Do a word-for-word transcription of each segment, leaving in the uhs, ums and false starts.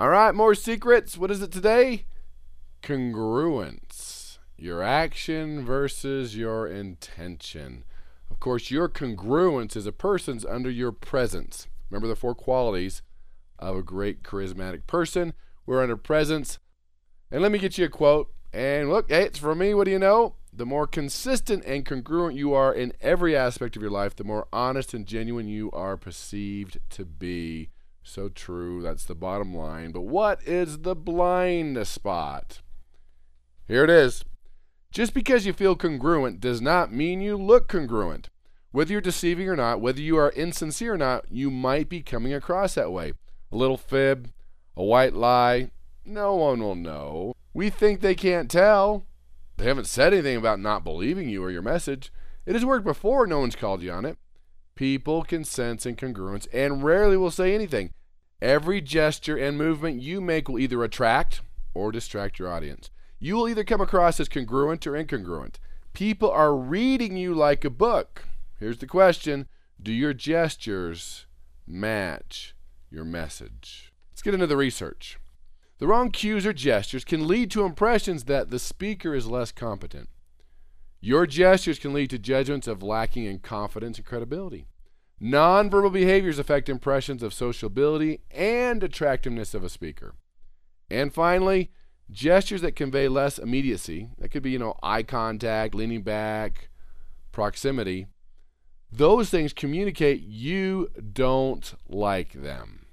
All right, more secrets. What is it today? Congruence. Your action versus your intention. Of course, your congruence is a person's under your presence. Remember the four qualities of a great charismatic person. We're under presence. And let me get you a quote. And look, hey, it's from me. What do you know? The more consistent and congruent you are in every aspect of your life, the more honest and genuine you are perceived to be. So true. That's the bottom line. But what is the blind spot? Here it is. Just because you feel congruent does not mean you look congruent. Whether you're deceiving or not, whether you are insincere or not, you might be coming across that way. A little fib, a white lie, no one will know. We think they can't tell. They haven't said anything about not believing you or your message. It has worked before, no one's called you on it. People can sense incongruence and rarely will say anything. Every gesture and movement you make will either attract or distract your audience. You will either come across as congruent or incongruent. People are reading you like a book. Here's the question. Do your gestures match your message? Let's get into the research. The wrong cues or gestures can lead to impressions that the speaker is less competent. Your gestures can lead to judgments of lacking in confidence and credibility. Nonverbal behaviors affect impressions of sociability and attractiveness of a speaker. And finally, gestures that convey less immediacy, that could be, you know, eye contact, leaning back, proximity, those things communicate you don't like them.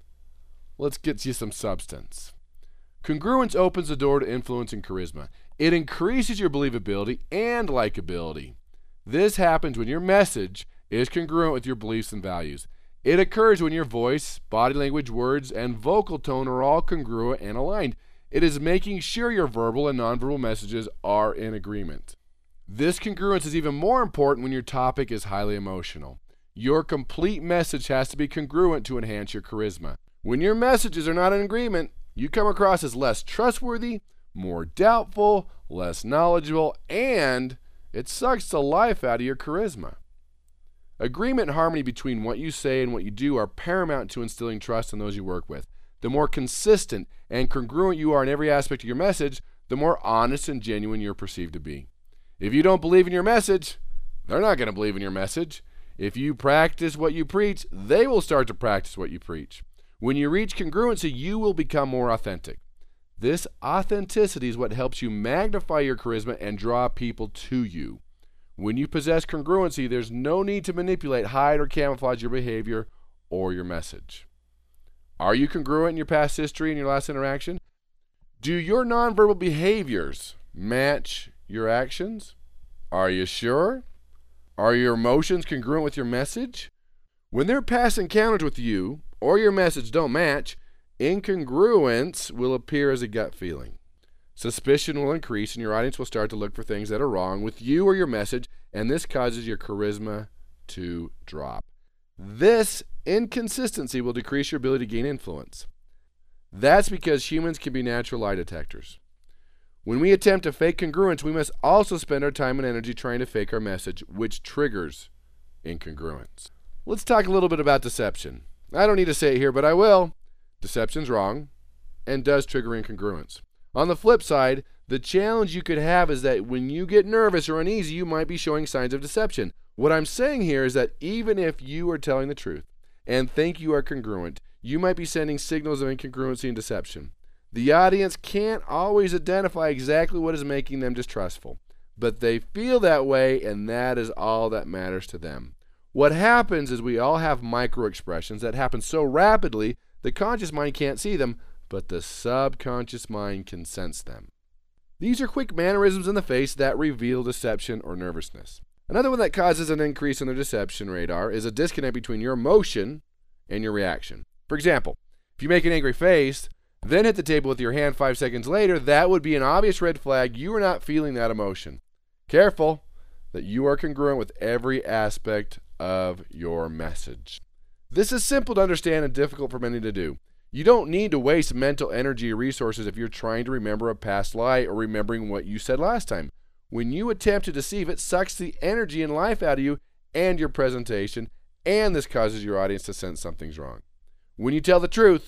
Let's get you some substance. Congruence opens the door to influence and charisma. It increases your believability and likability. This happens when your message is congruent with your beliefs and values. It occurs when your voice, body language, words, and vocal tone are all congruent and aligned. It is making sure your verbal and nonverbal messages are in agreement. This congruence is even more important when your topic is highly emotional. Your complete message has to be congruent to enhance your charisma. When your messages are not in agreement, you come across as less trustworthy, more doubtful, less knowledgeable, and it sucks the life out of your charisma. Agreement and harmony between what you say and what you do are paramount to instilling trust in those you work with. The more consistent and congruent you are in every aspect of your message, the more honest and genuine you're perceived to be. If you don't believe in your message, they're not going to believe in your message. If you practice what you preach, they will start to practice what you preach. When you reach congruency, you will become more authentic. This authenticity is what helps you magnify your charisma and draw people to you. When you possess congruency, there's no need to manipulate, hide, or camouflage your behavior or your message. Are you congruent in your past history and your last interaction? Do your nonverbal behaviors match your actions? Are you sure? Are your emotions congruent with your message? When their past encounters with you or your message don't match, incongruence will appear as a gut feeling. Suspicion will increase and your audience will start to look for things that are wrong with you or your message, and this causes your charisma to drop. This inconsistency will decrease your ability to gain influence. That's because humans can be natural lie detectors. When we attempt to fake congruence, we must also spend our time and energy trying to fake our message, which triggers incongruence. Let's talk a little bit about deception. I don't need to say it here, but I will. Deception's wrong and does trigger incongruence. On the flip side, the challenge you could have is that when you get nervous or uneasy, you might be showing signs of deception. What I'm saying here is that even if you are telling the truth and think you are congruent, you might be sending signals of incongruency and deception. The audience can't always identify exactly what is making them distrustful, but they feel that way, and that is all that matters to them. What happens is we all have micro-expressions that happen so rapidly the conscious mind can't see them, but the subconscious mind can sense them. These are quick mannerisms in the face that reveal deception or nervousness. Another one that causes an increase in the deception radar is a disconnect between your emotion and your reaction. For example, if you make an angry face, then hit the table with your hand five seconds later, that would be an obvious red flag you are not feeling that emotion. Careful that you are congruent with every aspect of your message. This is simple to understand and difficult for many to do. You don't need to waste mental energy or resources if you're trying to remember a past lie or remembering what you said last time. When you attempt to deceive, it sucks the energy and life out of you and your presentation, and this causes your audience to sense something's wrong. When you tell the truth,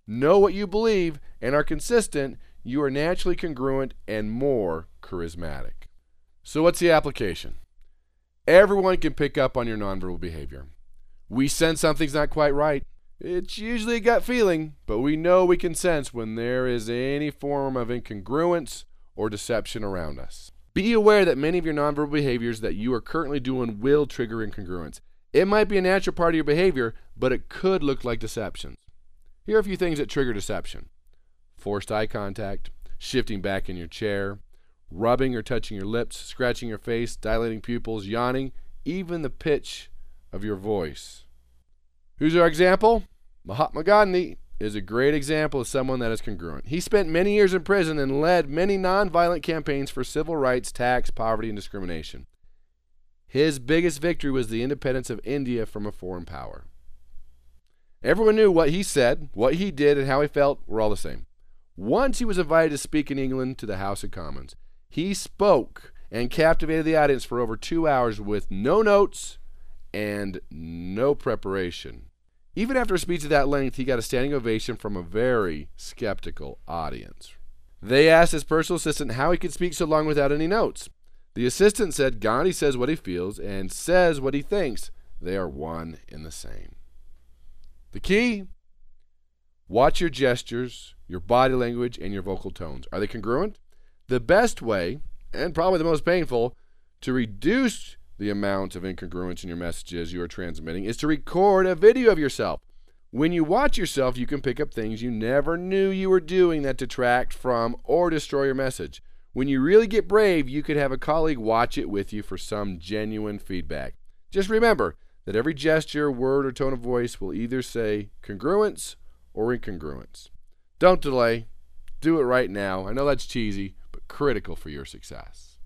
know what you believe, and are consistent, you are naturally congruent and more charismatic. So what's the application? Everyone can pick up on your nonverbal behavior. We sense something's not quite right. It's usually a gut feeling, but we know we can sense when there is any form of incongruence or deception around us. Be aware that many of your nonverbal behaviors that you are currently doing will trigger incongruence. It might be a natural part of your behavior, but it could look like deceptions. Here are a few things that trigger deception: forced eye contact, shifting back in your chair, rubbing or touching your lips, scratching your face, dilating pupils, yawning, even the pitch of your voice. Who's our example? Mahatma Gandhi is a great example of someone that is congruent. He spent many years in prison and led many nonviolent campaigns for civil rights, tax, poverty, and discrimination. His biggest victory was the independence of India from a foreign power. Everyone knew what he said, what he did, and how he felt were all the same. Once he was invited to speak in England to the House of Commons. He spoke and captivated the audience for over two hours with no notes and no preparation. Even after a speech of that length, he got a standing ovation from a very skeptical audience. They asked his personal assistant how he could speak so long without any notes. The assistant said Gandhi says what he feels and says what he thinks. They are one and the same. The key? Watch your gestures, your body language, and your vocal tones. Are they congruent? The best way, and probably the most painful, to reduce the amount of incongruence in your messages you are transmitting is to record a video of yourself. When you watch yourself, you can pick up things you never knew you were doing that detract from or destroy your message. When you really get brave, you could have a colleague watch it with you for some genuine feedback. Just remember that every gesture, word, or tone of voice will either say congruence or incongruence. Don't delay. Do it right now. I know that's cheesy, but critical for your success.